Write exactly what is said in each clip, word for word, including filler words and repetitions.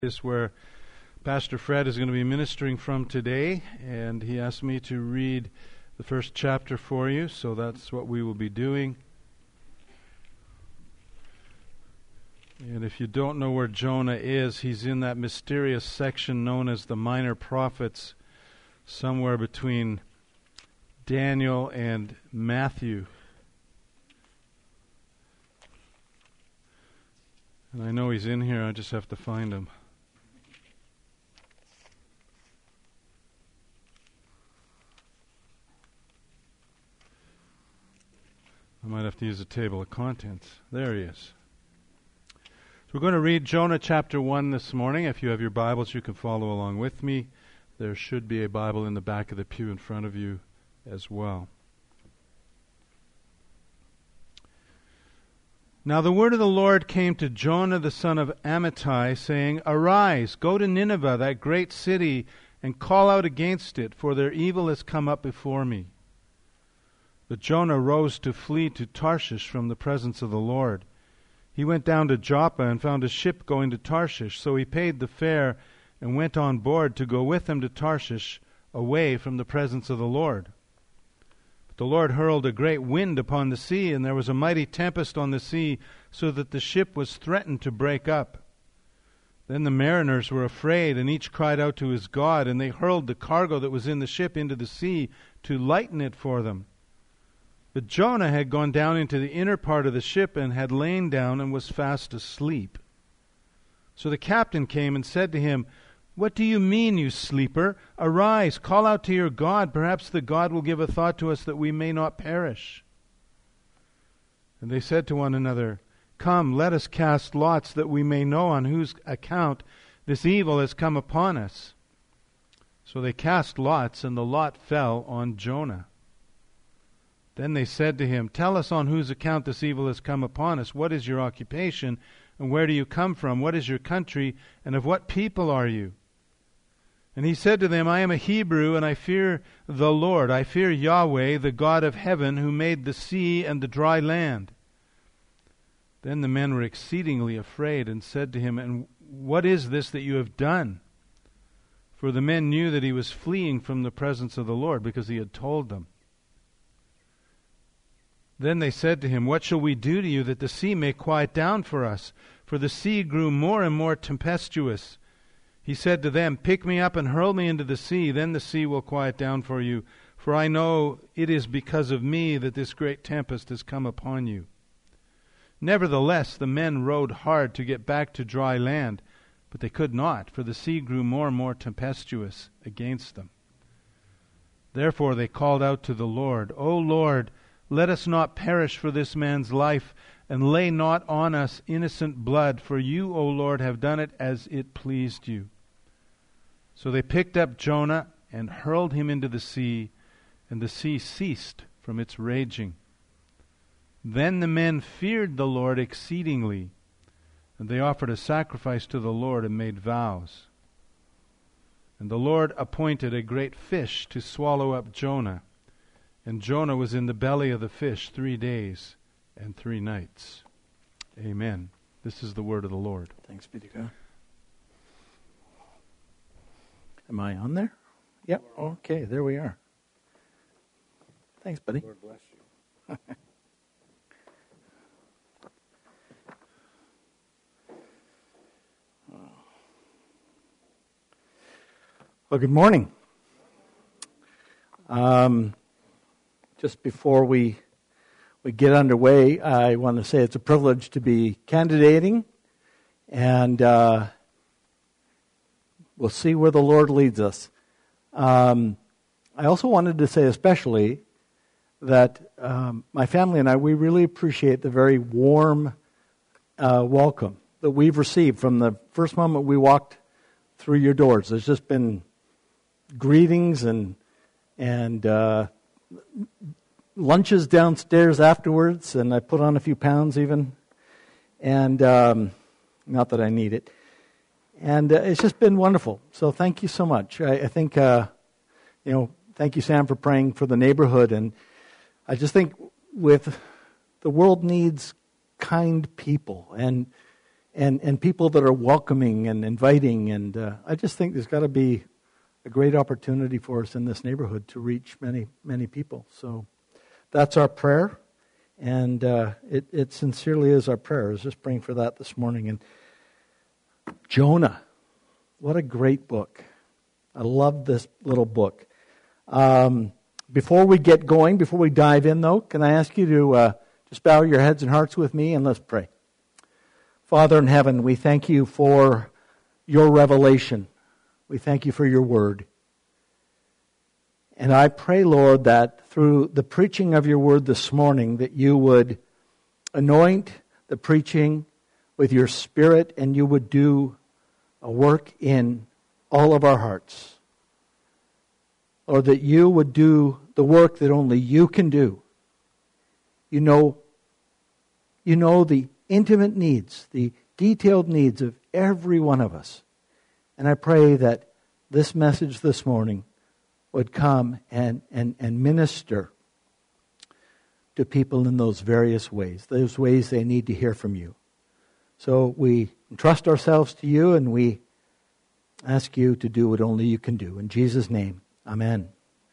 Is where Pastor Fred is going to be ministering from today, and he asked me to read the first chapter for you, so that's what we will be doing. And if you don't know where Jonah is, he's in that mysterious section known as the Minor Prophets, somewhere between Daniel and Matthew. And I know he's in here, I just have to find him. I might have to use a table of contents. There he is. So we're going to read Jonah chapter one this morning. If you have your Bibles, you can follow along with me. There should be a Bible in the back of the pew in front of you as well. Now the word of the Lord came to Jonah the son of Amittai, saying, Arise, go to Nineveh, that great city, and call out against it, for their evil has come up before me. But Jonah rose to flee to Tarshish from the presence of the Lord. He went down to Joppa and found a ship going to Tarshish, so he paid the fare and went on board to go with them to Tarshish, away from the presence of the Lord. But the Lord hurled a great wind upon the sea, and there was a mighty tempest on the sea, so that the ship was threatened to break up. Then the mariners were afraid, and each cried out to his God, and they hurled the cargo that was in the ship into the sea to lighten it for them. But Jonah had gone down into the inner part of the ship and had lain down and was fast asleep. So the captain came and said to him, What do you mean, you sleeper? Arise, call out to your God. Perhaps the God will give a thought to us that we may not perish. And they said to one another, Come, let us cast lots that we may know on whose account this evil has come upon us. So they cast lots, and the lot fell on Jonah. Then they said to him, Tell us on whose account this evil has come upon us. What is your occupation, and where do you come from? What is your country, and of what people are you? And he said to them, I am a Hebrew, and I fear the Lord. I fear Yahweh, the God of heaven, who made the sea and the dry land. Then the men were exceedingly afraid, and said to him, And what is this that you have done? For the men knew that he was fleeing from the presence of the Lord, because he had told them. Then they said to him, What shall we do to you that the sea may quiet down for us? For the sea grew more and more tempestuous. He said to them, Pick me up and hurl me into the sea, then the sea will quiet down for you. For I know it is because of me that this great tempest has come upon you. Nevertheless, the men rowed hard to get back to dry land, but they could not, for the sea grew more and more tempestuous against them. Therefore they called out to the Lord, O Lord, let us not perish for this man's life, and lay not on us innocent blood, for you, O Lord, have done it as it pleased you. So they picked up Jonah and hurled him into the sea, and the sea ceased from its raging. Then the men feared the Lord exceedingly, and they offered a sacrifice to the Lord and made vows. And the Lord appointed a great fish to swallow up Jonah. And Jonah was in the belly of the fish three days and three nights. Amen. This is the word of the Lord. Thanks be to God. Am I on there? Yep. Okay, there we are. Thanks, buddy. Lord bless you. Well, good morning. Um... Just before we we get underway, I want to say it's a privilege to be candidating, and uh, we'll see where the Lord leads us. Um, I also wanted to say especially that um, my family and I, we really appreciate the very warm uh, welcome that we've received from the first moment we walked through your doors. There's just been greetings and and uh, lunches downstairs afterwards, and I put on a few pounds even, and um, not that I need it. And uh, it's just been wonderful. So thank you so much. I, I think, uh, you know, thank you, Sam, for praying for the neighborhood. And I just think with the world needs kind people, and and, and people that are welcoming and inviting. And uh, I just think there's got to be a great opportunity for us in this neighborhood to reach many, many people. So that's our prayer. And uh, it, it sincerely is our prayer. I was just praying for that this morning. And Jonah, what a great book. I love this little book. Um, before we get going, before we dive in though, can I ask you to uh, just bow your heads and hearts with me and let's pray. Father in heaven, we thank you for your revelation. We thank you for your word. And I pray, Lord, that through the preaching of your word this morning, that you would anoint the preaching with your Spirit and you would do a work in all of our hearts. Or that you would do the work that only you can do. You know, you know the intimate needs, the detailed needs of every one of us. And I pray that this message this morning would come and, and, and minister to people in those various ways, those ways they need to hear from you. So we entrust ourselves to you and we ask you to do what only you can do. In Jesus' name, amen.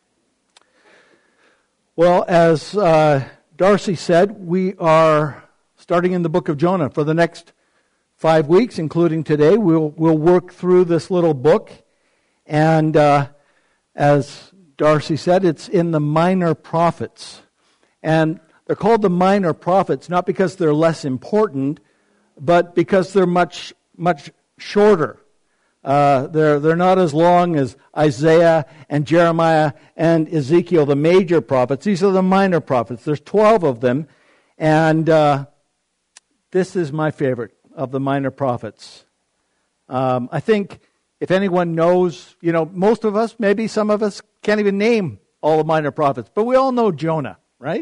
Well, as uh, Darcy said, we are starting in the book of Jonah for the next five weeks, including today. We'll, we'll work through this little book. And uh, as Darcy said, it's in the minor prophets. And they're called the minor prophets not because they're less important, but because they're much, much shorter. Uh, they're, they're not as long as Isaiah and Jeremiah and Ezekiel, the major prophets. These are the minor prophets. There's twelve of them. And uh, this is my favorite of the minor prophets. Um, I think if anyone knows, you know, most of us, maybe some of us, can't even name all the minor prophets. But we all know Jonah, right?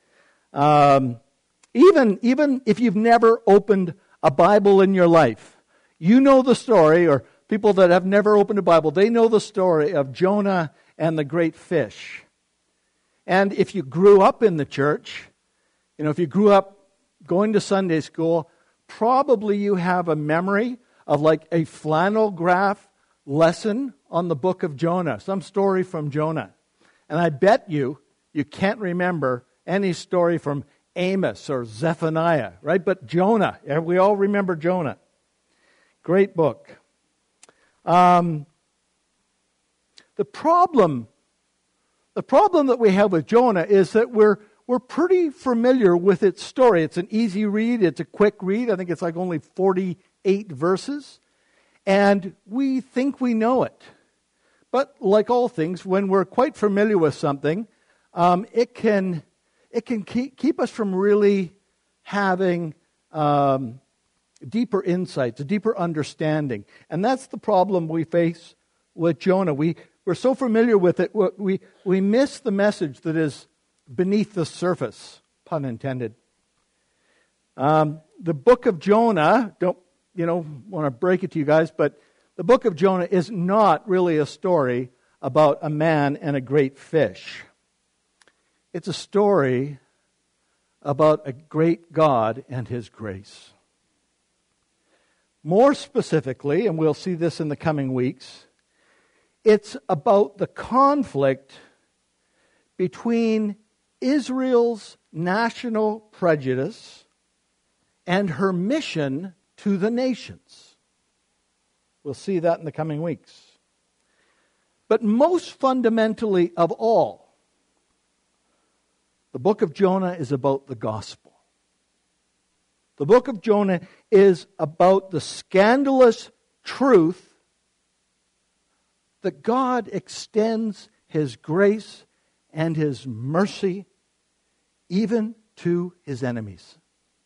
Um, even, even if you've never opened a Bible in your life, you know the story, or people that have never opened a Bible, they know the story of Jonah and the great fish. And if you grew up in the church, you know, if you grew up going to Sunday school, probably you have a memory of like a flannel graph lesson on the book of Jonah, some story from Jonah. And I bet you, you can't remember any story from Amos or Zephaniah, right? But Jonah, we all remember Jonah. Great book. Um, the problem, the problem that we have with Jonah is that we're we're pretty familiar with its story. It's an easy read. It's a quick read. I think it's like only forty-eight verses, and we think we know it. But like all things, when we're quite familiar with something, um, it can it can keep, keep us from really having Um, deeper insights, a deeper understanding. And that's the problem we face with Jonah. We, we're so familiar with it, we, we miss the message that is beneath the surface, pun intended. Um, the book of Jonah, don't, you know, want to break it to you guys, but the book of Jonah is not really a story about a man and a great fish. It's a story about a great God and His grace. More specifically, and we'll see this in the coming weeks, it's about the conflict between Israel's national prejudice and her mission to the nations. We'll see that in the coming weeks. But most fundamentally of all, the book of Jonah is about the gospel. The book of Jonah is about the scandalous truth that God extends His grace and His mercy even to His enemies.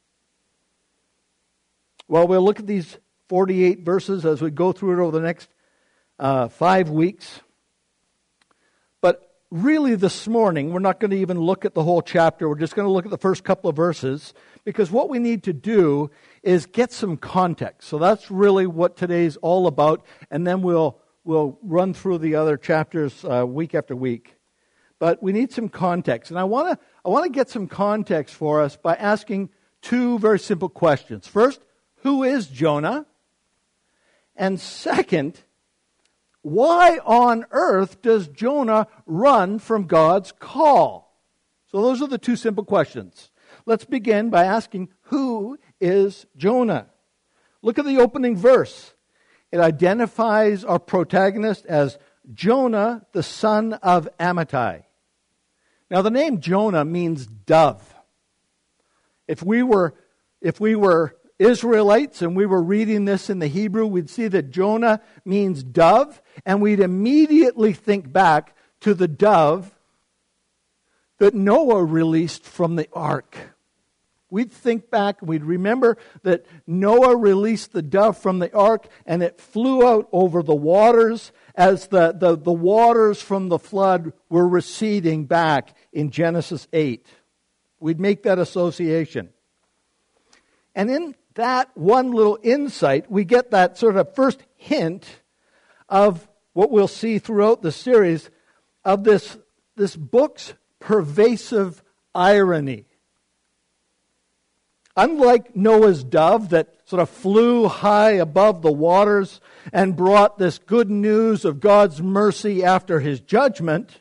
Well, we'll look at these forty-eight verses as we go through it over the next uh, five weeks. But really this morning, we're not going to even look at the whole chapter. We're just going to look at the first couple of verses, because what we need to do is get some context. So that's really what today's all about, and then we'll we'll run through the other chapters uh, week after week. But we need some context, and I want to I want to get some context for us by asking two very simple questions. First, who is Jonah? And second, why on earth does Jonah run from God's call? So those are the two simple questions. Let's begin by asking, who is Jonah? Look at the opening verse. It identifies our protagonist as Jonah, the son of Amittai. Now, the name Jonah means dove. If we were, if we were Israelites and we were reading this in the Hebrew, we'd see that Jonah means dove, and we'd immediately think back to the dove that Noah released from the ark. We'd think back, we'd remember that Noah released the dove from the ark, and it flew out over the waters as the, the, the waters from the flood were receding back in Genesis eight. We'd make that association. And in that one little insight, we get that sort of first hint of what we'll see throughout the series of this, this book's pervasive irony. Unlike Noah's dove that sort of flew high above the waters and brought this good news of God's mercy after his judgment,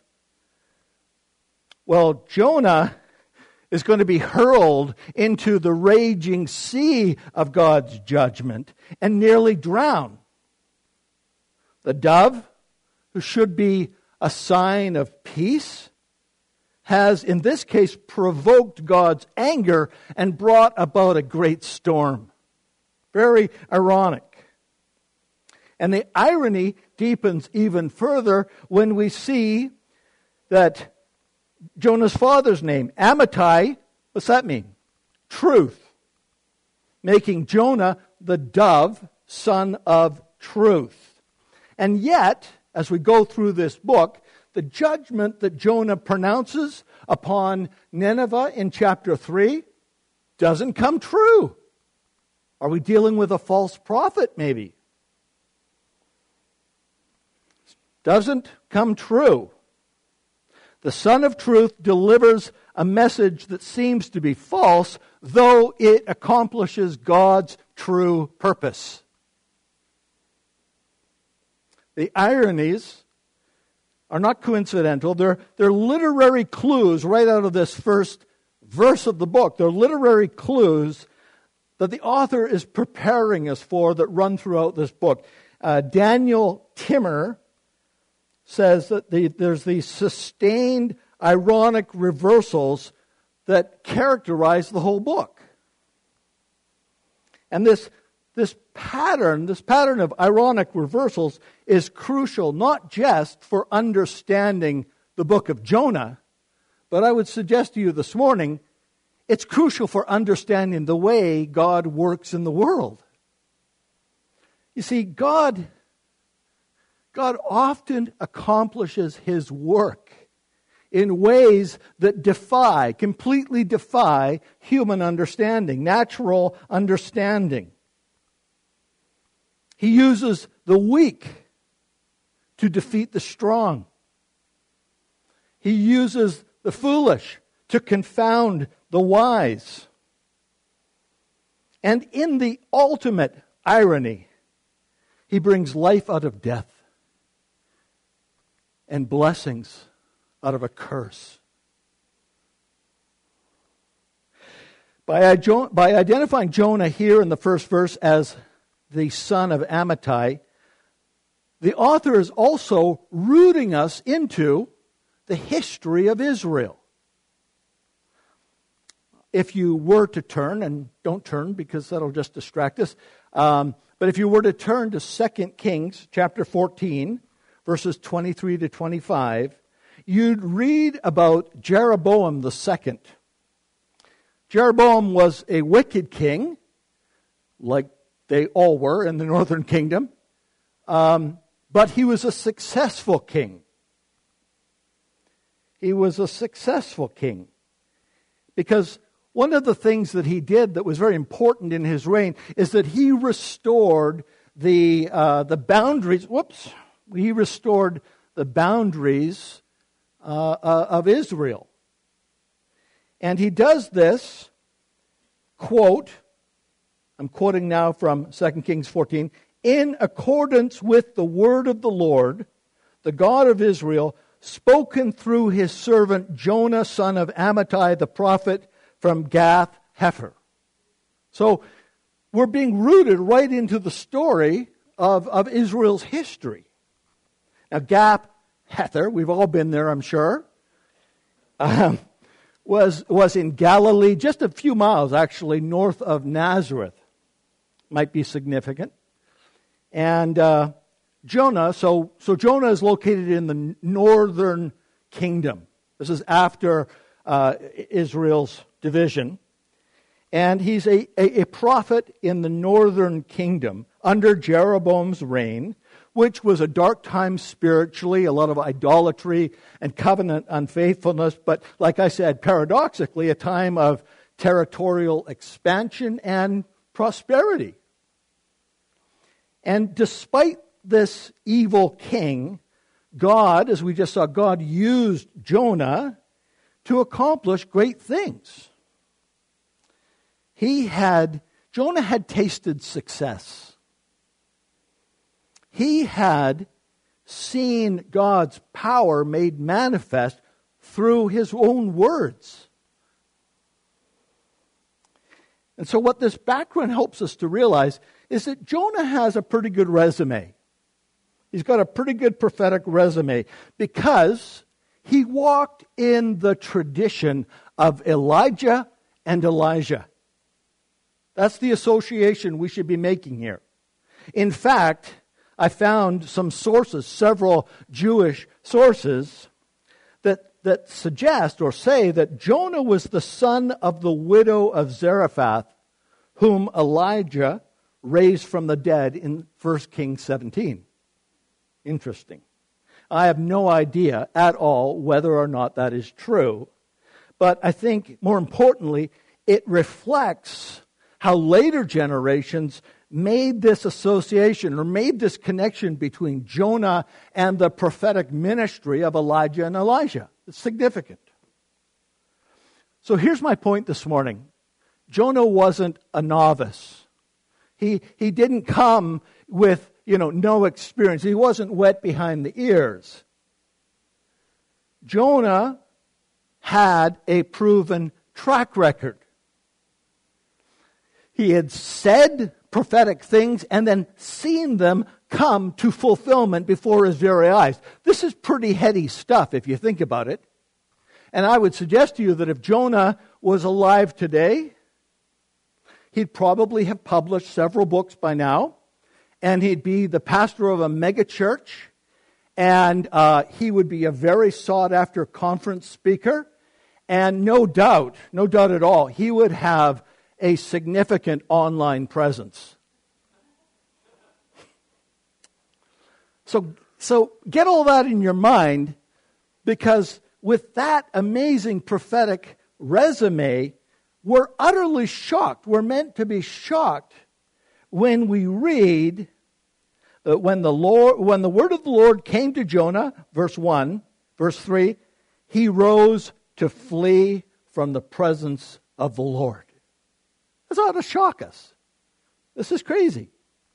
well, Jonah is going to be hurled into the raging sea of God's judgment and nearly drown. The dove, who should be a sign of peace, has, in this case, provoked God's anger and brought about a great storm. Very ironic. And the irony deepens even further when we see that Jonah's father's name, Amittai, what's that mean? Truth. Making Jonah the dove, son of truth. And yet, as we go through this book, the judgment that Jonah pronounces upon Nineveh in chapter three doesn't come true. Are we dealing with a false prophet, maybe? Doesn't come true. The Son of Truth delivers a message that seems to be false, though it accomplishes God's true purpose. The ironies are not coincidental. They're, they're literary clues right out of this first verse of the book. They're literary clues that the author is preparing us for that run throughout this book. Uh, Daniel Timmer says that the, there's these sustained ironic reversals that characterize the whole book. And this This pattern, this pattern of ironic reversals is crucial not just for understanding the book of Jonah, but I would suggest to you this morning, it's crucial for understanding the way God works in the world. You see, God, God often accomplishes His work in ways that defy, completely defy human understanding, natural understanding. He uses the weak to defeat the strong. He uses the foolish to confound the wise. And in the ultimate irony, He brings life out of death and blessings out of a curse. By, by identifying Jonah here in the first verse as the son of Amittai, the author is also rooting us into the history of Israel. If you were to turn, and don't turn because that'll just distract us, um, but if you were to turn to Second Kings chapter fourteen, verses twenty-three to twenty-five, you'd read about Jeroboam the second. Jeroboam was a wicked king, like they all were in the northern kingdom. Um, but he was a successful king. He was a successful king. Because one of the things that he did that was very important in his reign is that he restored the uh, the boundaries. Whoops. He restored the boundaries uh, uh, of Israel. And he does this, quote, I'm quoting now from Second Kings fourteen, in accordance with the word of the Lord, the God of Israel, spoken through his servant Jonah, son of Amittai, the prophet from Gath Hepher. So we're being rooted right into the story of, of Israel's history. Now, Gath Hepher, we've all been there, I'm sure, um, was, was in Galilee, just a few miles, actually, north of Nazareth. Might be significant. And uh, Jonah, so, so Jonah is located in the northern kingdom. This is after uh, Israel's division. And he's a, a, a prophet in the northern kingdom under Jeroboam's reign, which was a dark time spiritually, a lot of idolatry and covenant unfaithfulness, but like I said, paradoxically, a time of territorial expansion and prosperity. And despite this evil king, God, as we just saw, God used Jonah to accomplish great things. He had, Jonah had tasted success. He had seen God's power made manifest through his own words. And so what this background helps us to realize is that Jonah has a pretty good resume. He's got a pretty good prophetic resume because he walked in the tradition of Elijah and Elijah. That's the association we should be making here. In fact, I found some sources, several Jewish sources, that, that suggest or say that Jonah was the son of the widow of Zarephath, whom Elijah raised from the dead in First Kings seventeen. Interesting. I have no idea at all whether or not that is true, but I think more importantly, it reflects how later generations made this association or made this connection between Jonah and the prophetic ministry of Elijah and Elisha. It's significant. So here's my point this morning. Jonah wasn't a novice. He, he didn't come with, you know, no experience. He wasn't wet behind the ears. Jonah had a proven track record. He had said prophetic things and then seen them come to fulfillment before his very eyes. This is pretty heady stuff if you think about it. And I would suggest to you that if Jonah was alive today, he'd probably have published several books by now, and he'd be the pastor of a megachurch, and uh, he would be a very sought-after conference speaker, and no doubt, no doubt at all, he would have a significant online presence. So, so get all that in your mind, because with that amazing prophetic resume, we're utterly shocked. We're meant to be shocked when we read that when the Lord, when the word of the Lord came to Jonah, verse one, verse three, he rose to flee from the presence of the Lord. This ought to shock us. This is crazy.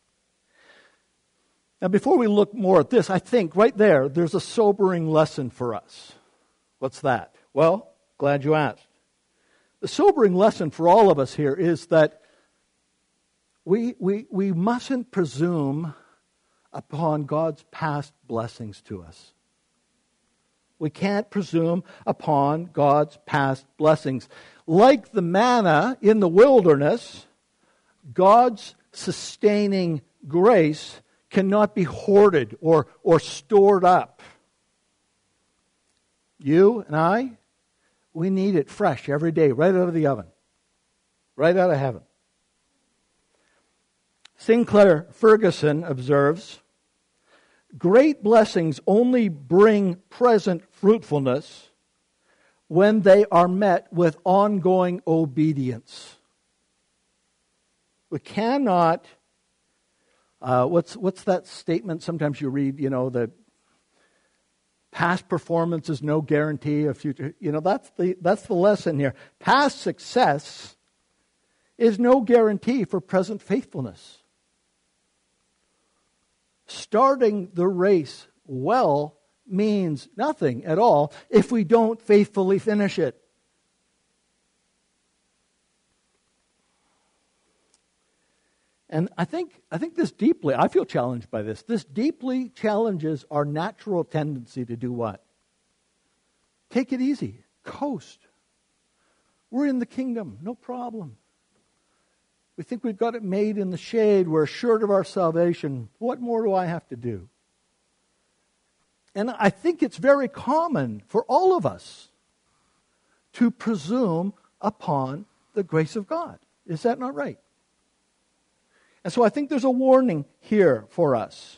Now, before we look more at this, I think right there, there's a sobering lesson for us. What's that? Well, glad you asked. The sobering lesson for all of us here is that we, we, we mustn't presume upon God's past blessings to us. We can't presume upon God's past blessings. Like the manna in the wilderness, God's sustaining grace cannot be hoarded or, or stored up. You and I, we need it fresh every day, right out of the oven, right out of heaven. Sinclair Ferguson observes, great blessings only bring present fruitfulness when they are met with ongoing obedience. We cannot, uh, what's what's that statement sometimes you read, you know, that past performance is no guarantee of future. You know, that's the that's the lesson here. Past success is no guarantee for present faithfulness. Starting the race well means nothing at all if we don't faithfully finish it. And I think I think this deeply, I feel challenged by this. This deeply challenges our natural tendency to do what? Take it easy. Coast. We're in the kingdom. No problem. We think we've got it made in the shade. We're assured of our salvation. What more do I have to do? And I think it's very common for all of us to presume upon the grace of God. Is that not right? And so I think there's a warning here for us.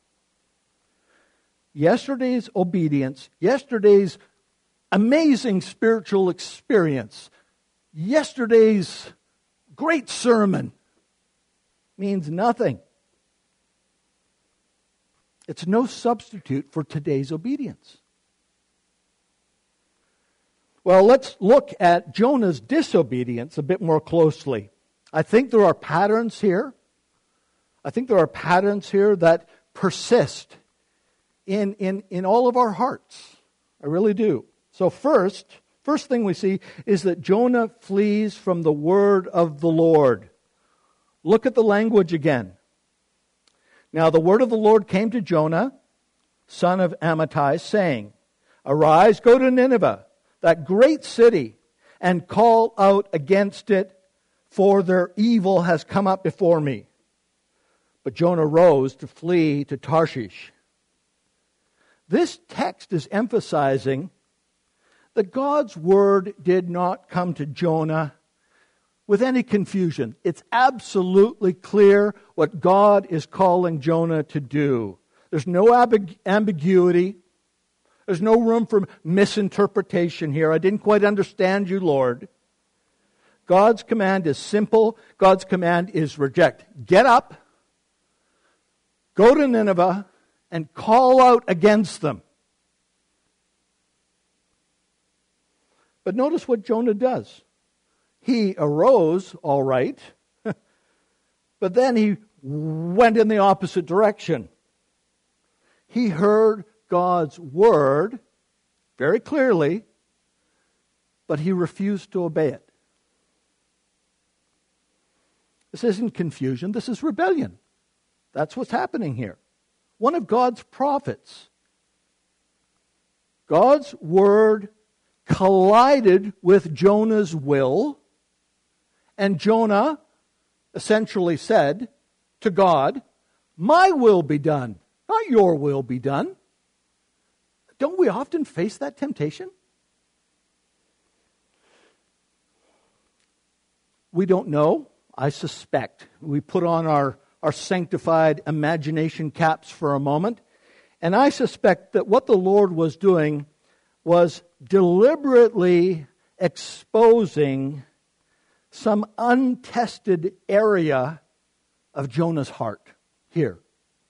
Yesterday's obedience, yesterday's amazing spiritual experience, yesterday's great sermon means nothing. It's no substitute for today's obedience. Well, let's look at Jonah's disobedience a bit more closely. I think there are patterns here. I think there are patterns here that persist in, in, in all of our hearts. I really do. So first, first thing we see is that Jonah flees from the word of the Lord. Look at the language again. Now the word of the Lord came to Jonah, son of Amittai, saying, Arise, go to Nineveh, that great city, and call out against it, for their evil has come up before me. But Jonah rose to flee to Tarshish. This text is emphasizing that God's word did not come to Jonah with any confusion. It's absolutely clear what God is calling Jonah to do. There's no ambig- ambiguity. There's no room for misinterpretation here. I didn't quite understand you, Lord. God's command is simple. God's command is reject. Get up, go to Nineveh, and call out against them. But notice what Jonah does. He arose, all right, but then he went in the opposite direction. He heard God's word very clearly, but he refused to obey it. This isn't confusion, this is rebellion. That's what's happening here. One of God's prophets, God's word collided with Jonah's will, and Jonah essentially said to God, my will be done, not your will be done. Don't we often face that temptation? We don't know. I suspect. We put on our, our sanctified imagination caps for a moment, and I suspect that what the Lord was doing was deliberately exposing some untested area of Jonah's heart here.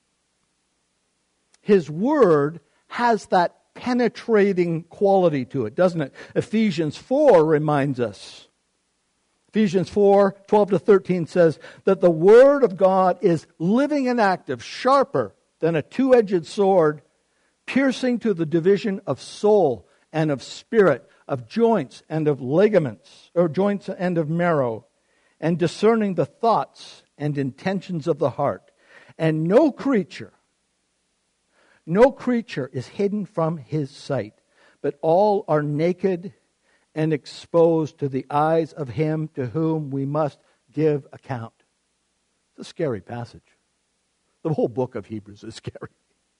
His word has that penetrating quality to it, doesn't it? Ephesians four reminds us. Ephesians four, twelve to thirteen says that the word of God is living and active, sharper than a two-edged sword, piercing to the division of soul and of spirit, of joints and of ligaments, or joints and of marrow, and discerning the thoughts and intentions of the heart. And no creature, no creature is hidden from his sight, but all are naked and exposed to the eyes of him to whom we must give account. It's a scary passage. The whole book of Hebrews is scary.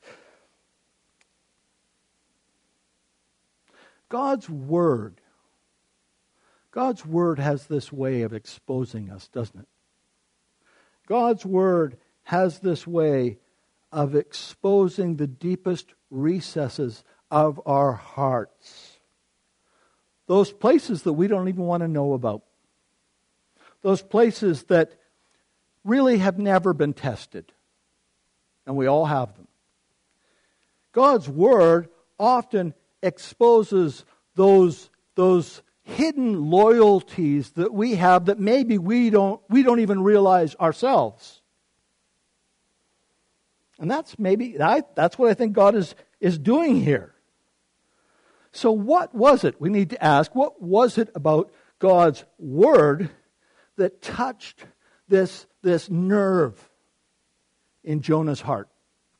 God's word, God's word has this way of exposing us, doesn't it? God's word has this way of exposing the deepest recesses of our hearts. Those places that we don't even want to know about. Those places that really have never been tested. And we all have them. God's word often exposes those, those hidden loyalties that we have that maybe we don't we don't even realize ourselves. And that's maybe I, that's what I think God is is doing here. So what was it? We need to ask, what was it about God's word that touched this this nerve in Jonah's heart?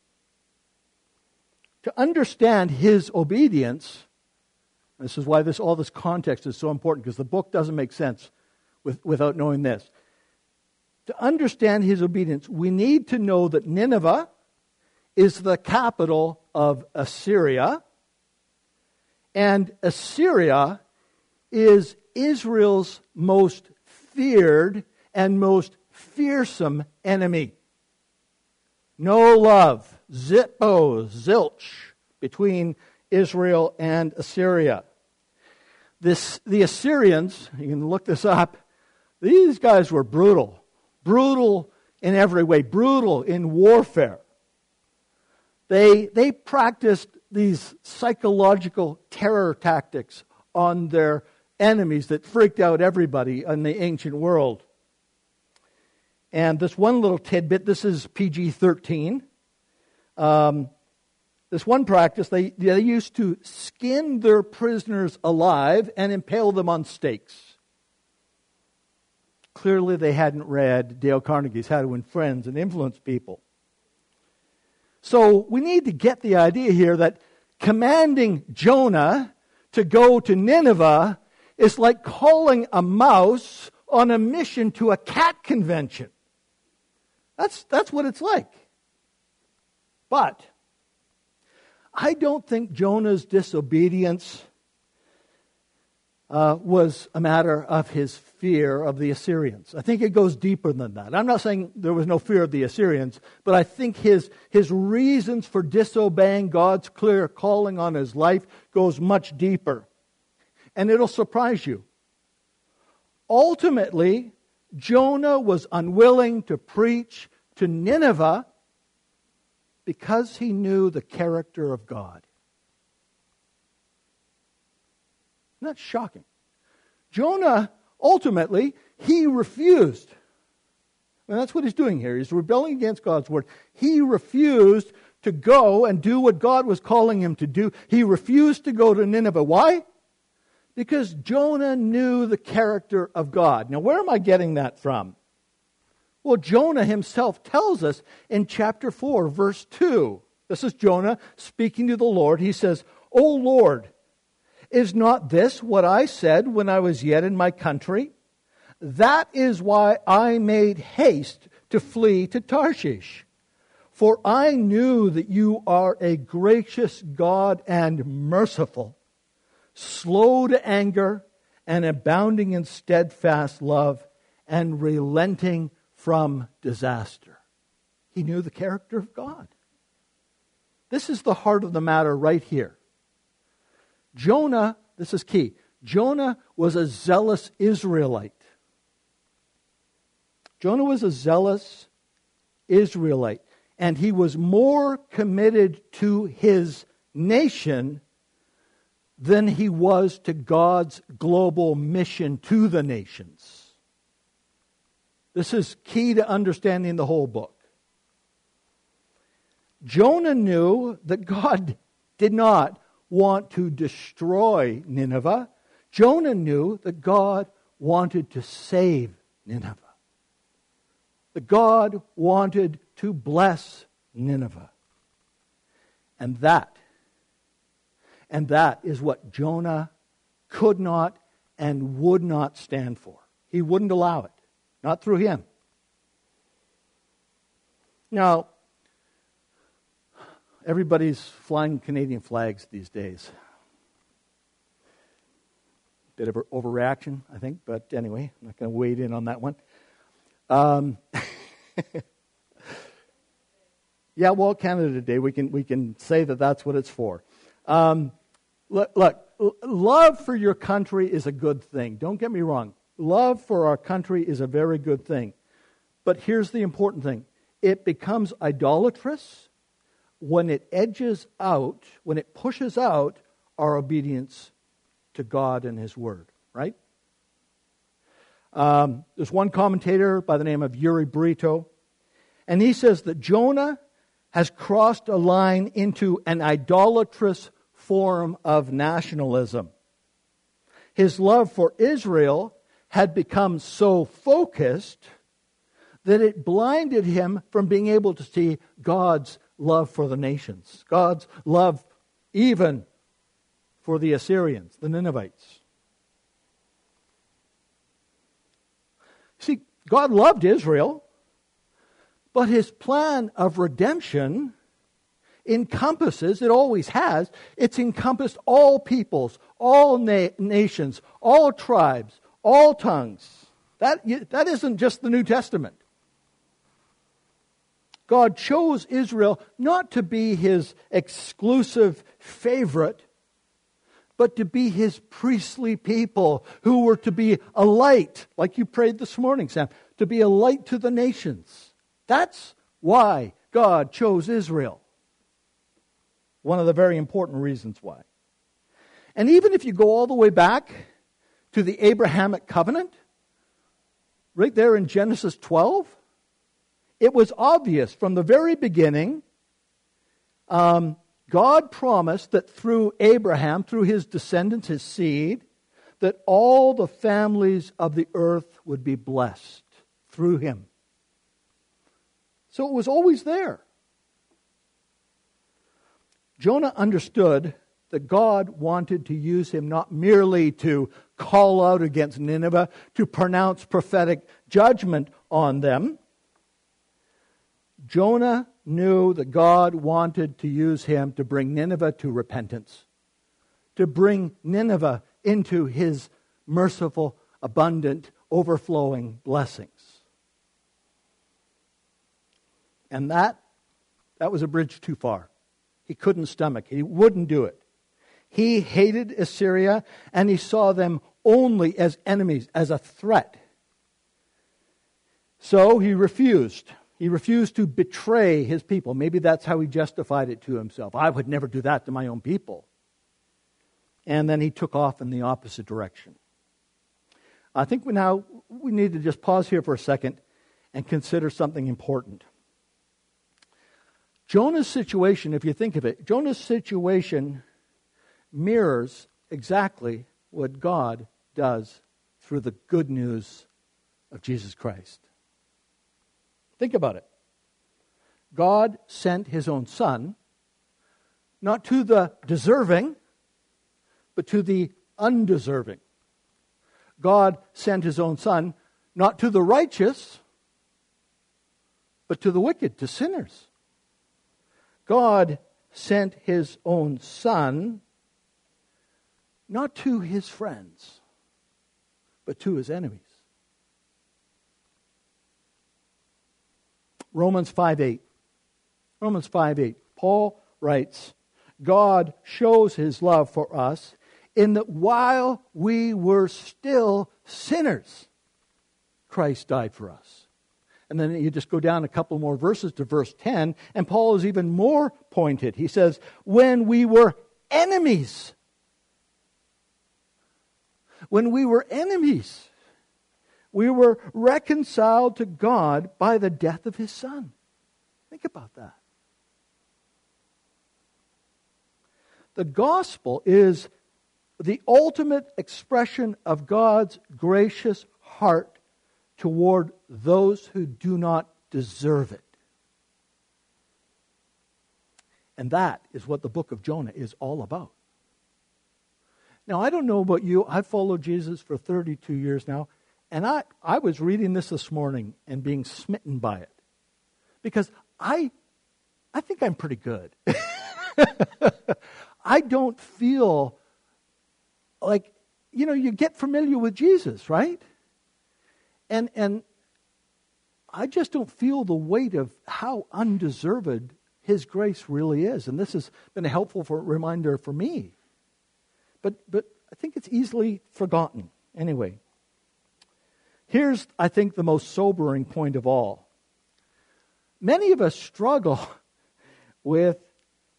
To understand his obedience, this is why this all this context is so important, because the book doesn't make sense with, without knowing this. To understand his obedience, we need to know that Nineveh is the capital of Assyria, and Assyria is Israel's most feared and most fearsome enemy. No love, zippo, zilch, between Israel and Assyria. This, the Assyrians, you can look this up, these guys were brutal. Brutal in every way, brutal in warfare. They, they practiced these psychological terror tactics on their enemies that freaked out everybody in the ancient world. And this one little tidbit, this is P G thirteen. Um, this one practice, they, they used to skin their prisoners alive and impale them on stakes. Clearly they hadn't read Dale Carnegie's How to Win Friends and Influence People. So we need to get the idea here that commanding Jonah to go to Nineveh is like calling a mouse on a mission to a cat convention. That's, that's what it's like. But I don't think Jonah's disobedience uh, was a matter of his fear of the Assyrians. I think it goes deeper than that. I'm not saying there was no fear of the Assyrians, but I think his, his reasons for disobeying God's clear calling on his life goes much deeper. And it'll surprise you. Ultimately, Jonah was unwilling to preach to Nineveh because he knew the character of God. Isn't that shocking? Jonah, ultimately, he refused. And that's what he's doing here. He's rebelling against God's word. He refused to go and do what God was calling him to do. He refused to go to Nineveh. Why? Because Jonah knew the character of God. Now, where am I getting that from? Well, Jonah himself tells us in chapter four, verse two. This is Jonah speaking to the Lord. He says, "O Lord, is not this what I said when I was yet in my country? That is why I made haste to flee to Tarshish. For I knew that you are a gracious God and merciful, slow to anger and abounding in steadfast love and relenting from disaster." He knew the character of God. This is the heart of the matter right here. Jonah, this is key, Jonah was a zealous Israelite. Jonah was a zealous Israelite, and he was more committed to his nation than he was to God's global mission to the nations. This is key to understanding the whole book. Jonah knew that God did not want to destroy Nineveh. Jonah knew that God wanted to save Nineveh. That God wanted to bless Nineveh. And that, and that is what Jonah could not and would not stand for. He wouldn't allow it. Not through him. Now, everybody's flying Canadian flags these days. Bit of an overreaction, I think, but anyway, I'm not going to wade in on that one. Um, yeah, well, Canada Day, we can we can say that that's what it's for. Um, look, look, love for your country is a good thing. Don't get me wrong. Love for our country is a very good thing. But here's the important thing. It becomes idolatrous when it edges out, when it pushes out our obedience to God and His Word. right? Um, there's one commentator by the name of Yuri Brito, and he says that Jonah has crossed a line into an idolatrous form of nationalism. His love for Israel had become so focused that it blinded him from being able to see God's love for the nations, God's love even for the Assyrians, the Ninevites. See, God loved Israel, but his plan of redemption encompasses, it always has, it's encompassed all peoples, all na- nations, all tribes, all tongues. That, that isn't just the New Testament. God chose Israel not to be his exclusive favorite, but to be his priestly people who were to be a light, like you prayed this morning, Sam, to be a light to the nations. That's why God chose Israel. One of the very important reasons why. And even if you go all the way back to the Abrahamic covenant, right there in Genesis twelve, it was obvious from the very beginning, um, God promised that through Abraham, through his descendants, his seed, that all the families of the earth would be blessed through him. So it was always there. Jonah understood that God wanted to use him not merely to call out against Nineveh, to pronounce prophetic judgment on them. Jonah knew that God wanted to use him to bring Nineveh to repentance, to bring Nineveh into his merciful, abundant, overflowing blessings. And that, that was a bridge too far. He couldn't stomach it. He wouldn't do it. He hated Assyria, and he saw them only as enemies, as a threat. So he refused. He refused to betray his people. Maybe that's how he justified it to himself. I would never do that to my own people. And then he took off in the opposite direction. I think we now we need to just pause here for a second and consider something important. Jonah's situation, if you think of it, Jonah's situation mirrors exactly what God does through the good news of Jesus Christ. Think about it. God sent his own Son, not to the deserving, but to the undeserving. God sent his own Son, not to the righteous, but to the wicked, to sinners. God sent his own Son, not to his friends, but to his enemies. Romans five eight. Romans five eight. Paul writes, God shows his love for us in that while we were still sinners, Christ died for us. And then you just go down a couple more verses to verse ten, and Paul is even more pointed. He says, when we were enemies, when we were enemies, we were reconciled to God by the death of his Son. Think about that. The gospel is the ultimate expression of God's gracious heart toward those who do not deserve it. And that is what the book of Jonah is all about. Now, I don't know about you. I've followed Jesus for thirty-two years now. And I, I was reading this this morning and being smitten by it. Because I, I think I'm pretty good. I don't feel like, you know, you get familiar with Jesus, right? And and I just don't feel the weight of how undeserved his grace really is. And this has been a helpful for, reminder for me. But but I think it's easily forgotten. Anyway, here's, I think, the most sobering point of all. Many of us struggle with,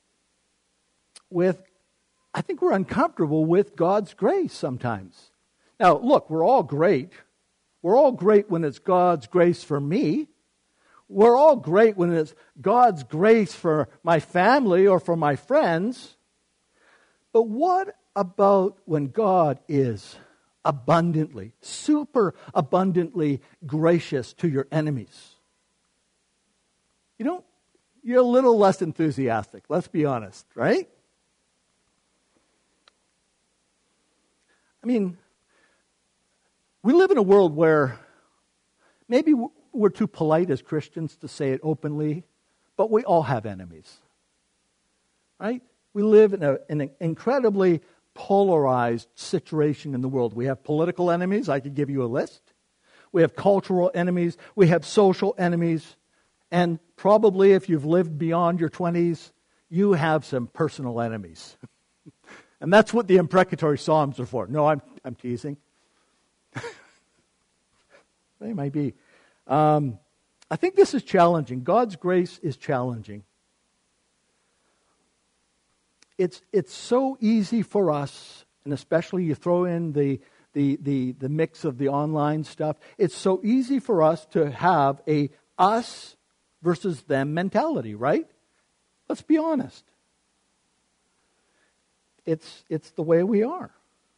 with, I think we're uncomfortable with God's grace sometimes. Now, look, we're all great. We're all great when it's God's grace for me. We're all great when it's God's grace for my family or for my friends. But what about when God is abundantly, super abundantly gracious to your enemies? You don't, you're a little less enthusiastic, let's be honest, right? I mean, we live in a world where maybe we're too polite as Christians to say it openly, but we all have enemies, right? We live in, a, in an incredibly polarized situation in the world. We have political enemies. I could give you a list. We have cultural enemies. We have social enemies. And probably if you've lived beyond your twenties, you have some personal enemies. And that's what the imprecatory Psalms are for. No, I'm, I'm teasing. They might be. Um, I think this is challenging. God's grace is challenging. It's it's so easy for us, and especially you throw in the, the, the, the mix of the online stuff, it's so easy for us to have a us versus them mentality, right? Let's be honest. It's it's the way we are.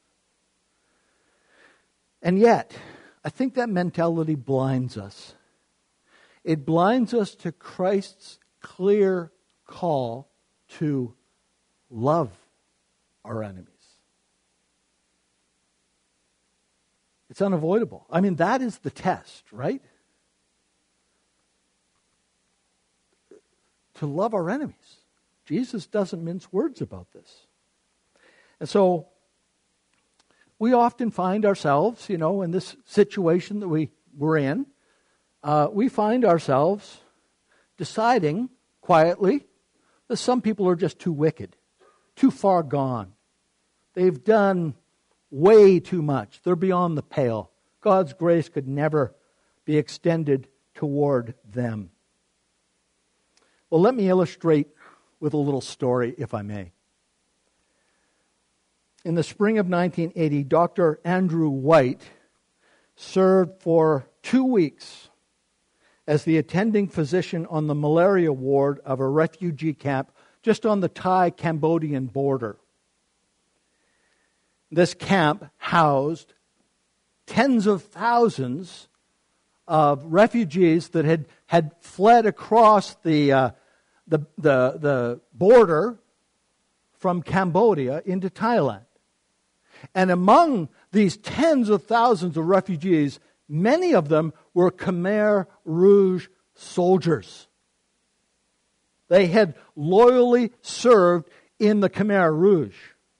And yet, I think that mentality blinds us. It blinds us to Christ's clear call to love our enemies. It's unavoidable. I mean, that is the test, right? To love our enemies. Jesus doesn't mince words about this. And so, we often find ourselves, you know, in this situation that we were in, uh, we find ourselves deciding quietly that some people are just too wicked, too far gone. They've done way too much. They're beyond the pale. God's grace could never be extended toward them. Well, let me illustrate with a little story, if I may. In the spring of nineteen eighty, Doctor Andrew White served for two weeks as the attending physician on the malaria ward of a refugee camp just on the Thai-Cambodian border. This camp housed tens of thousands of refugees that had, had fled across the, uh, the, the, the border from Cambodia into Thailand. And among these tens of thousands of refugees, many of them were Khmer Rouge soldiers. They had loyally served in the Khmer Rouge.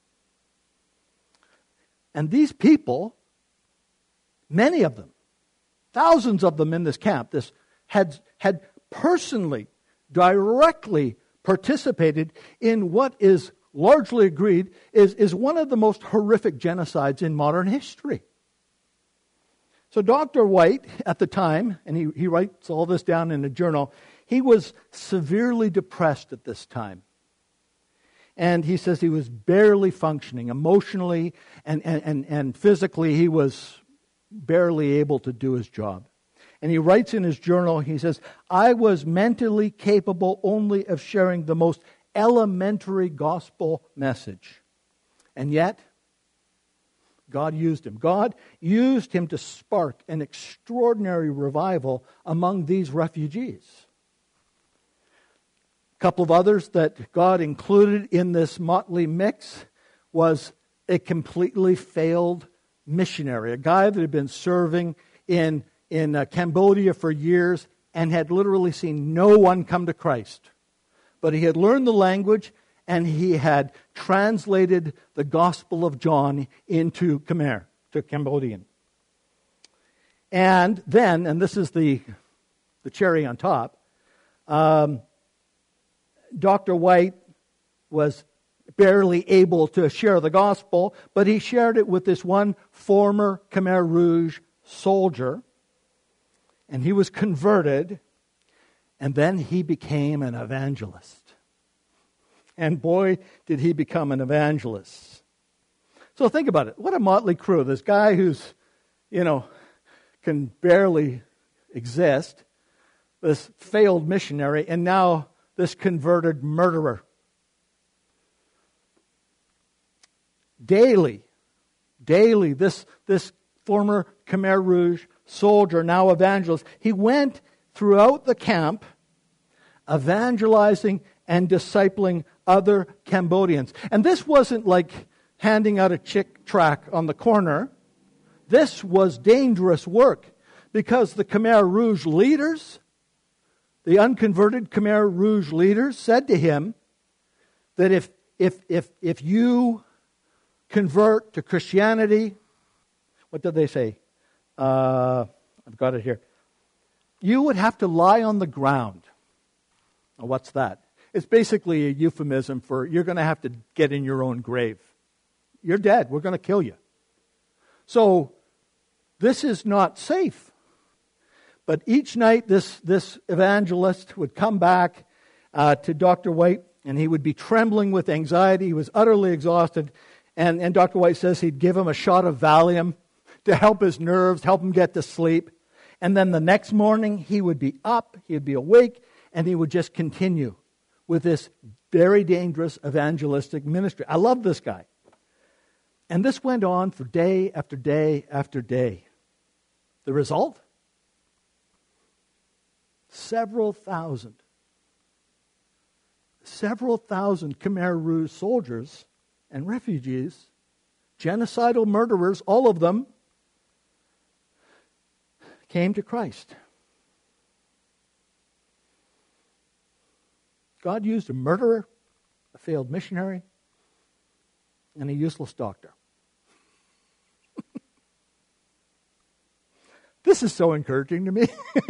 And these people, many of them, thousands of them in this camp, this had, had personally, directly participated in what is largely agreed is, is one of the most horrific genocides in modern history. So Doctor White, at the time, and he, he writes all this down in a journal, he was severely depressed at this time. And he says he was barely functioning emotionally and, and, and, and physically. He was barely able to do his job. And he writes in his journal, he says, I was mentally capable only of sharing the most elementary gospel message. And yet, God used him. God used him to spark an extraordinary revival among these refugees. A couple of others that God included in this motley mix was a completely failed missionary, a guy that had been serving in, in uh, Cambodia for years and had literally seen no one come to Christ. But he had learned the language, and he had translated the Gospel of John into Khmer, to Cambodian. And then, and this is the, the cherry on top, um, Doctor White was barely able to share the gospel, but he shared it with this one former Khmer Rouge soldier, and he was converted. And then he became an evangelist. And boy, did he become an evangelist. So think about it. What a motley crew. This guy who's, you know, can barely exist, this failed missionary, and now this converted murderer. Daily, daily, this, this former Khmer Rouge soldier, now evangelist, he went throughout the camp evangelizing and discipling other Cambodians. And this wasn't like handing out a chick tract on the corner. This was dangerous work because the Khmer Rouge leaders, the unconverted Khmer Rouge leaders, said to him that if if if if you convert to Christianity, what did they say? Uh, I've got it here. You would have to lie on the ground. Now, what's that? It's basically a euphemism for you're going to have to get in your own grave. You're dead. We're going to kill you. So this is not safe. But each night this, this evangelist would come back uh, to Doctor White, and he would be trembling with anxiety. He was utterly exhausted. And, and Doctor White says he'd give him a shot of Valium to help his nerves, help him get to sleep. And then the next morning he would be up, he would be awake, and he would just continue with this very dangerous evangelistic ministry. I love this guy. And this went on for day after day after day. The result? Several thousand, several thousand Khmer Rouge soldiers and refugees, genocidal murderers, all of them, came to Christ. God used a murderer, a failed missionary, and a useless doctor. This is so encouraging to me.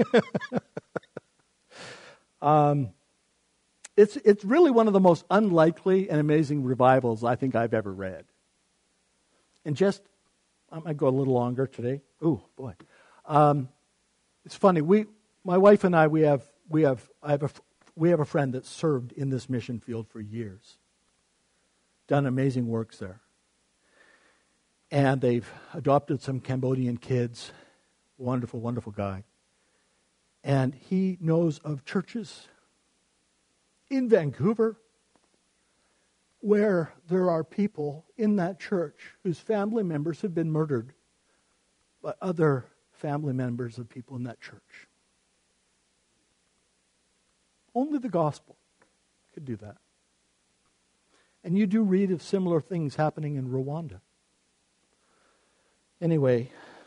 um, it's it's really one of the most unlikely and amazing revivals I think I've ever read. And just, I might go a little longer today. Ooh, boy. Um, it's funny. We, my wife and I, we have we have I have a we have a friend that served in this mission field for years. Done amazing works there. And they've adopted some Cambodian kids. Wonderful, wonderful guy. And he knows of churches in Vancouver where there are people in that church whose family members have been murdered by other family members of people in that church. Only the gospel could do that. And you do read of similar things happening in Rwanda. Anyway,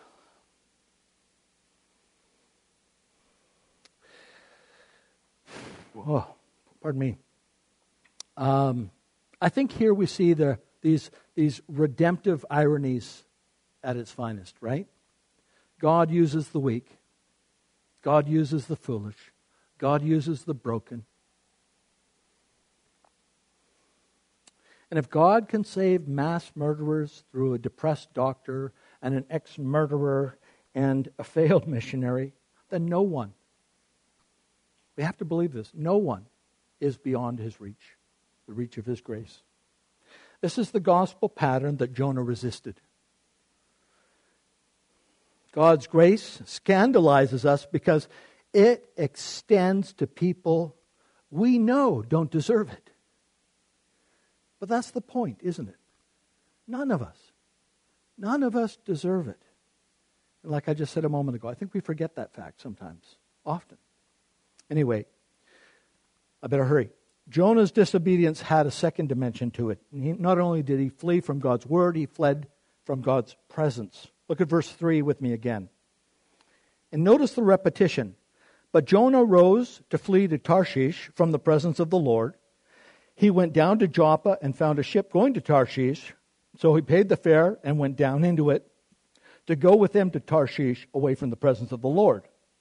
oh, pardon me. Um, I think here we see the these these redemptive ironies at its finest, right? God uses the weak. God uses the foolish. God uses the broken. And if God can save mass murderers through a depressed doctor and an ex-murderer and a failed missionary, then no one, we have to believe this, no one is beyond his reach, the reach of his grace. This is the gospel pattern that Jonah resisted. God's grace scandalizes us because it extends to people we know don't deserve it. But that's the point, isn't it? None of us. None of us deserve it. And like I just said a moment ago, I think we forget that fact sometimes, often. Anyway, I better hurry. Jonah's disobedience had a second dimension to it. He, not only did he flee from God's word, he fled from God's presence. Look at verse three with me again. And notice the repetition. But Jonah rose to flee to Tarshish from the presence of the Lord. He went down to Joppa and found a ship going to Tarshish. So he paid the fare and went down into it to go with them to Tarshish away from the presence of the Lord.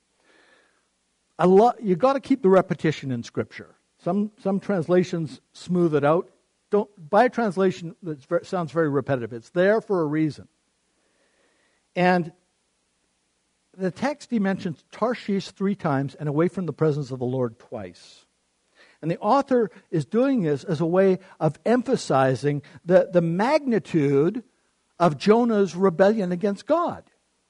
A lot, you got to keep the repetition in Scripture. Some some translations smooth it out. Don't buy a translation that sounds very repetitive. It's there for a reason. And the text, he mentions Tarshish three times and away from the presence of the Lord twice. And the author is doing this as a way of emphasizing the, the magnitude of Jonah's rebellion against God.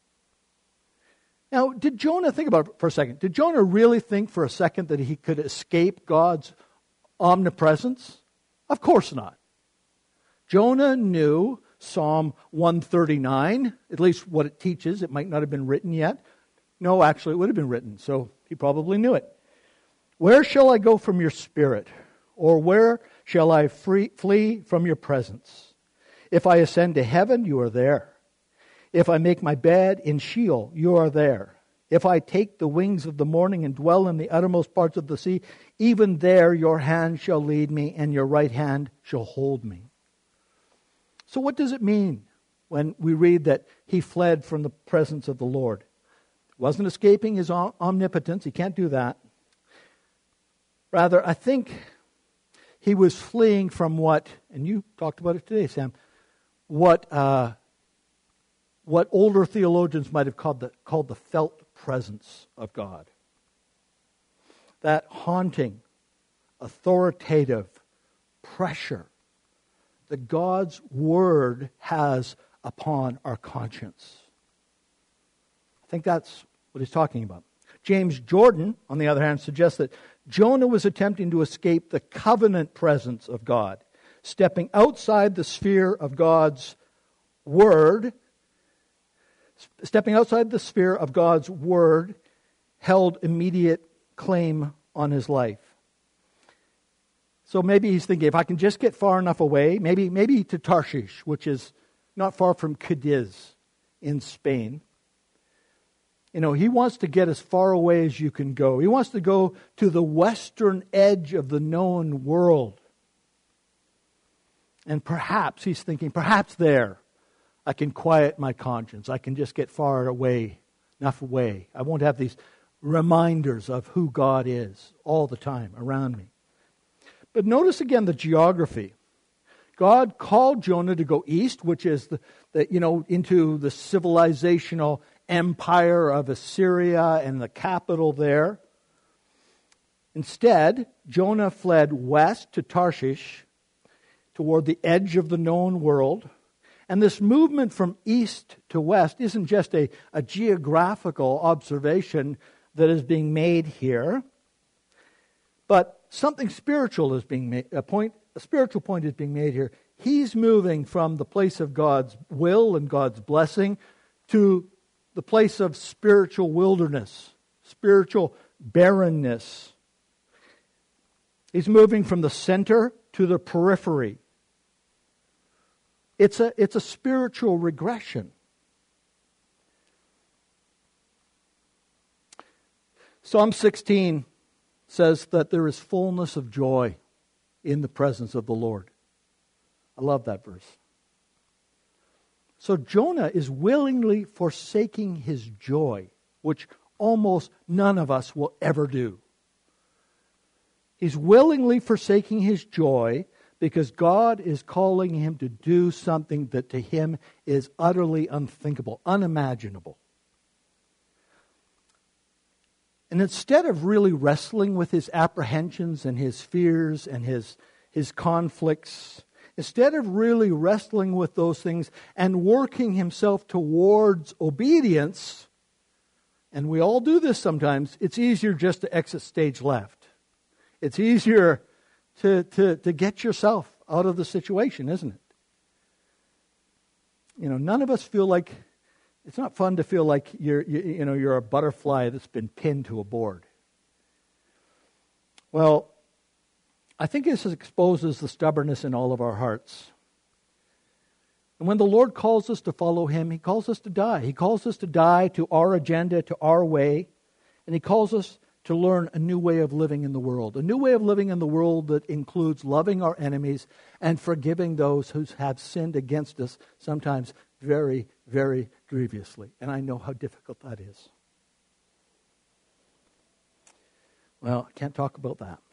Now, did Jonah, think about it for a second, did Jonah really think for a second that he could escape God's omnipresence? Of course not. Jonah knew Psalm one thirty-nine, at least what it teaches. It might not have been written yet. No, actually, it would have been written, so he probably knew it. Where shall I go from your spirit? Or where shall I free, flee from your presence? If I ascend to heaven, you are there. If I make my bed in Sheol, you are there. If I take the wings of the morning and dwell in the uttermost parts of the sea, even there your hand shall lead me, and your right hand shall hold me. So what does it mean when we read that he fled from the presence of the Lord? It wasn't escaping his omnipotence. He can't do that. Rather, I think he was fleeing from what, and you talked about it today, Sam, what uh, what older theologians might have called the, called the felt presence of God. That haunting, authoritative pressure that God's Word has upon our conscience. I think that's what he's talking about. James Jordan, on the other hand, suggests that Jonah was attempting to escape the covenant presence of God, stepping outside the sphere of God's Word, stepping outside the sphere of God's Word held immediate claim on his life. So maybe he's thinking, if I can just get far enough away, maybe maybe to Tarshish, which is not far from Cadiz in Spain. You know, he wants to get as far away as you can go. He wants to go to the western edge of the known world. And perhaps, he's thinking, perhaps there I can quiet my conscience. I can just get far away, enough away. I won't have these reminders of who God is all the time around me. But notice again the geography. God called Jonah to go east, which is the, the you know into the civilizational empire of Assyria and the capital there. Instead, Jonah fled west to Tarshish, toward the edge of the known world. And this movement from east to west isn't just a, a geographical observation that is being made here, but something spiritual is being made. A point, a spiritual point is being made here. He's moving from the place of God's will and God's blessing to the place of spiritual wilderness, spiritual barrenness. He's moving from the center to the periphery. It's a, it's a spiritual regression. Psalm sixteen says that there is fullness of joy in the presence of the Lord. I love that verse. So Jonah is willingly forsaking his joy, which almost none of us will ever do. He's willingly forsaking his joy because God is calling him to do something that to him is utterly unthinkable, unimaginable. And instead of really wrestling with his apprehensions and his fears and his, his conflicts, instead of really wrestling with those things and working himself towards obedience, and we all do this sometimes, it's easier just to exit stage left. It's easier to, to, to get yourself out of the situation, isn't it? You know, none of us feel like, it's not fun to feel like you're, you, you know, you're a butterfly that's been pinned to a board. Well, I think this exposes the stubbornness in all of our hearts. And when the Lord calls us to follow Him, He calls us to die. He calls us to die to our agenda, to our way. And He calls us to learn a new way of living in the world. A new way of living in the world that includes loving our enemies and forgiving those who have sinned against us, sometimes very, very grievously. And I know how difficult that is. Well, I can't talk about that.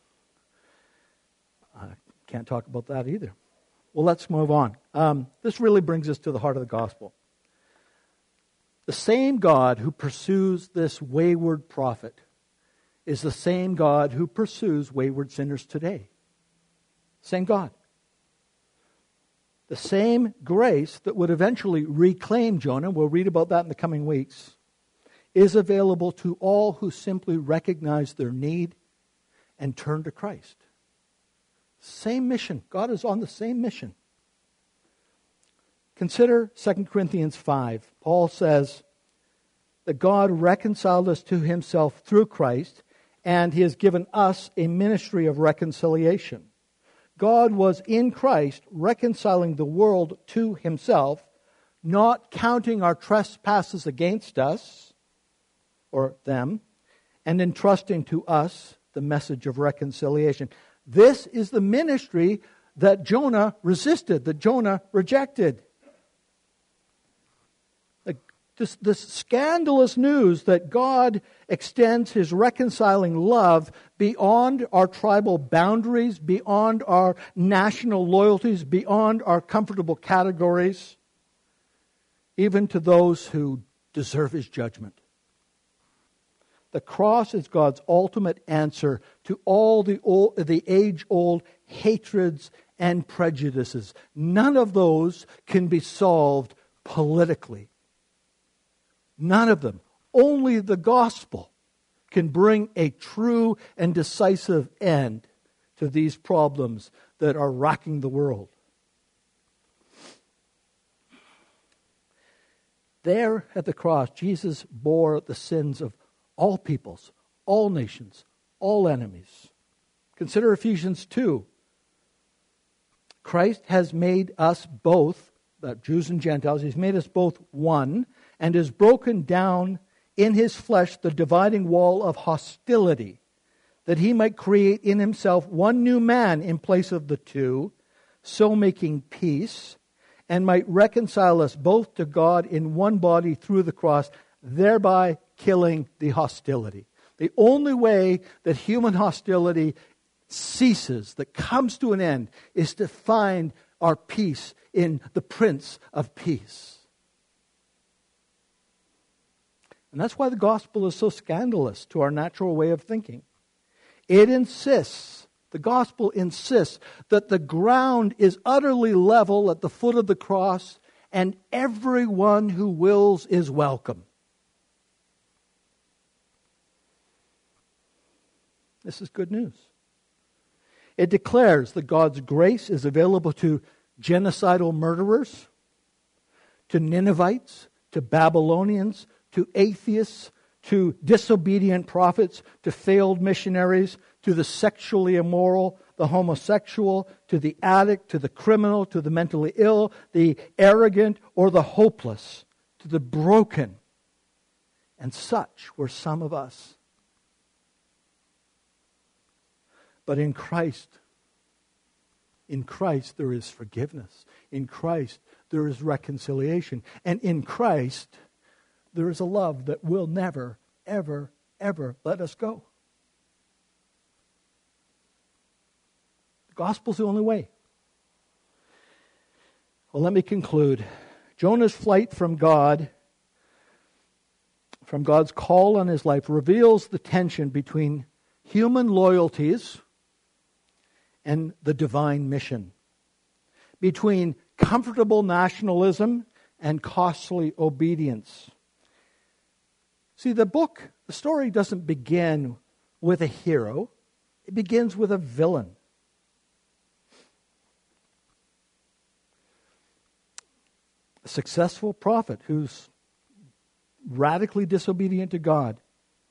I can't talk about that either. Well, let's move on. Um, this really brings us to the heart of the gospel. The same God who pursues this wayward prophet is the same God who pursues wayward sinners today. Same God. The same grace that would eventually reclaim Jonah, we'll read about that in the coming weeks, is available to all who simply recognize their need and turn to Christ. Same mission. God is on the same mission. Consider Second Corinthians five. Paul says that God reconciled us to himself through Christ, and he has given us a ministry of reconciliation. God was in Christ reconciling the world to himself, not counting our trespasses against us or them, and entrusting to us the message of reconciliation. This is the ministry that Jonah resisted, that Jonah rejected. This, this scandalous news that God extends his reconciling love beyond our tribal boundaries, beyond our national loyalties, beyond our comfortable categories, even to those who deserve his judgment. The cross is God's ultimate answer to all the old, the age-old hatreds and prejudices. None of those can be solved politically. None of them. Only the gospel can bring a true and decisive end to these problems that are racking the world. There at the cross, Jesus bore the sins of all peoples, all nations, all enemies. Consider Ephesians two. Christ has made us both, the Jews and Gentiles, he's made us both one, and has broken down in his flesh the dividing wall of hostility, that he might create in himself one new man in place of the two, so making peace, and might reconcile us both to God in one body through the cross, thereby killing the hostility. The only way that human hostility ceases, that comes to an end, is to find our peace in the Prince of Peace. And that's why the gospel is so scandalous to our natural way of thinking. It insists, the gospel insists, that the ground is utterly level at the foot of the cross, and everyone who wills is welcome. This is good news. It declares that God's grace is available to genocidal murderers, to Ninevites, to Babylonians, to atheists, to disobedient prophets, to failed missionaries, to the sexually immoral, the homosexual, to the addict, to the criminal, to the mentally ill, the arrogant, or the hopeless, to the broken. And such were some of us. But in Christ, in Christ there is forgiveness. In Christ there is reconciliation. And in Christ there is a love that will never, ever, ever let us go. The gospel's the only way. Well, let me conclude. Jonah's flight from God, from God's call on his life, reveals the tension between human loyalties and the divine mission, between comfortable nationalism and costly obedience. See, the book, the story doesn't begin with a hero. It begins with a villain. A successful prophet who's radically disobedient to God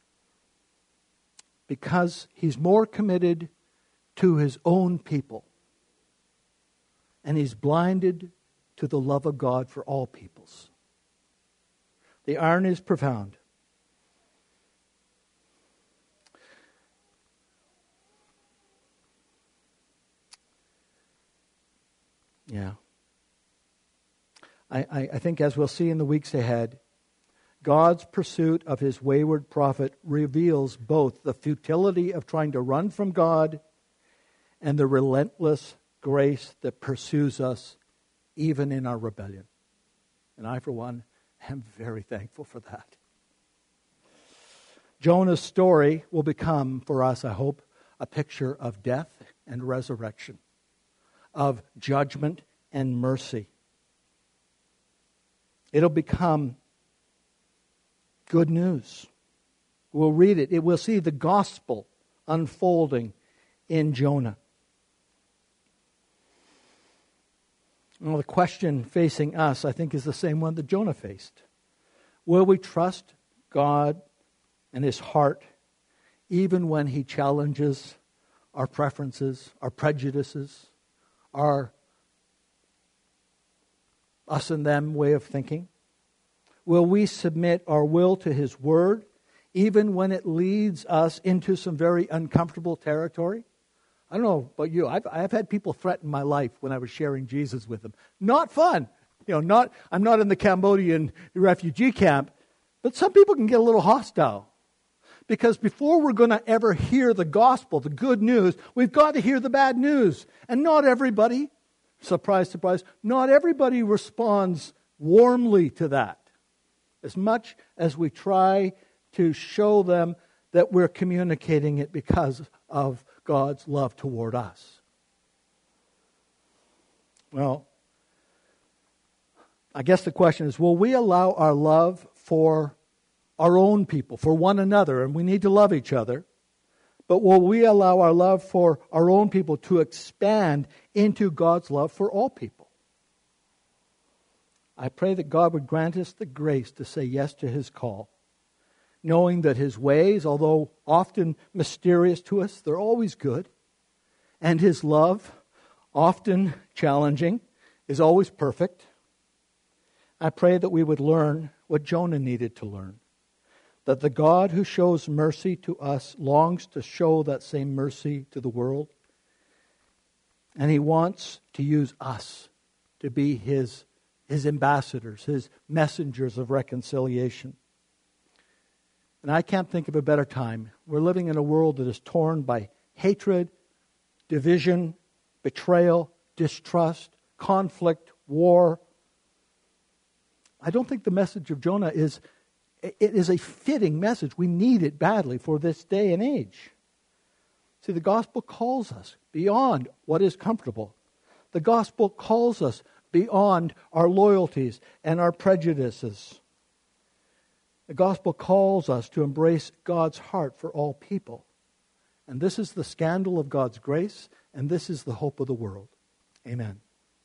because he's more committed to his own people. And he's blinded to the love of God for all peoples. The irony is profound. Yeah. I, I, I think as we'll see in the weeks ahead, God's pursuit of his wayward prophet reveals both the futility of trying to run from God and the relentless grace that pursues us even in our rebellion. And I, for one, am very thankful for that. Jonah's story will become, for us, I hope, a picture of death and resurrection, of judgment and mercy. It'll become good news. We'll read it. It will see the gospel unfolding in Jonah. Well, the question facing us, I think, is the same one that Jonah faced. Will we trust God and His heart even when He challenges our preferences, our prejudices, our us and them way of thinking? Will we submit our will to His Word even when it leads us into some very uncomfortable territory? I don't know about you. I've, I've had people threaten my life when I was sharing Jesus with them. Not fun. You know, not. I'm not in the Cambodian refugee camp, but some people can get a little hostile. Because before we're going to ever hear the gospel, the good news, we've got to hear the bad news. And not everybody, surprise, surprise, not everybody responds warmly to that. As much as we try to show them that we're communicating it because of God's love toward us. Well, I guess the question is, will we allow our love for our own people, for one another, and we need to love each other, but will we allow our love for our own people to expand into God's love for all people? I pray that God would grant us the grace to say yes to His call, knowing that His ways, although often mysterious to us, they're always good. And His love, often challenging, is always perfect. I pray that we would learn what Jonah needed to learn. That the God who shows mercy to us longs to show that same mercy to the world. And He wants to use us to be His, His ambassadors, His messengers of reconciliation. And I can't think of a better time. We're living in a world that is torn by hatred, division, betrayal, distrust, conflict, war. I don't think the message of Jonah is, it is a fitting message. We need it badly for this day and age. See, the gospel calls us beyond what is comfortable. The gospel calls us beyond our loyalties and our prejudices. The gospel calls us to embrace God's heart for all people. And this is the scandal of God's grace, and this is the hope of the world. Amen.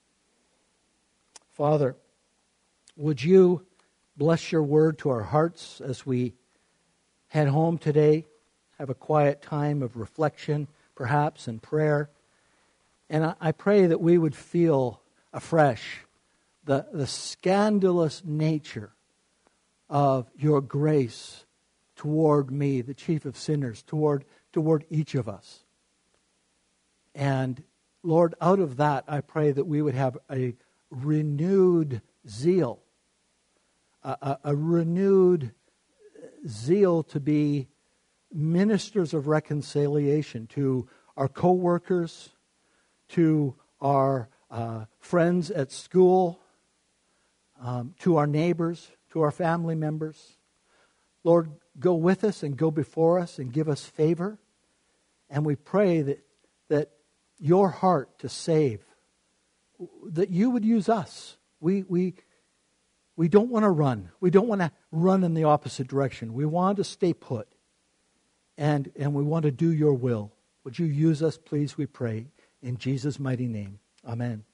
Father, would you bless your word to our hearts as we head home today, have a quiet time of reflection, perhaps, and prayer. And I, I pray that we would feel afresh the, the scandalous nature of your grace toward me, the chief of sinners, toward, toward each of us. And Lord, out of that, I pray that we would have a renewed zeal, a, a, a renewed zeal to be ministers of reconciliation to our co-workers, to our uh, friends at school, um, to our neighbors, to our family members. Lord, go with us and go before us and give us favor. And we pray that, that your heart to save, that you would use us. We, we, we don't want to run. We don't want to run in the opposite direction. We want to stay put. And, and we want to do your will. Would you use us, please, we pray, in Jesus' mighty name. Amen.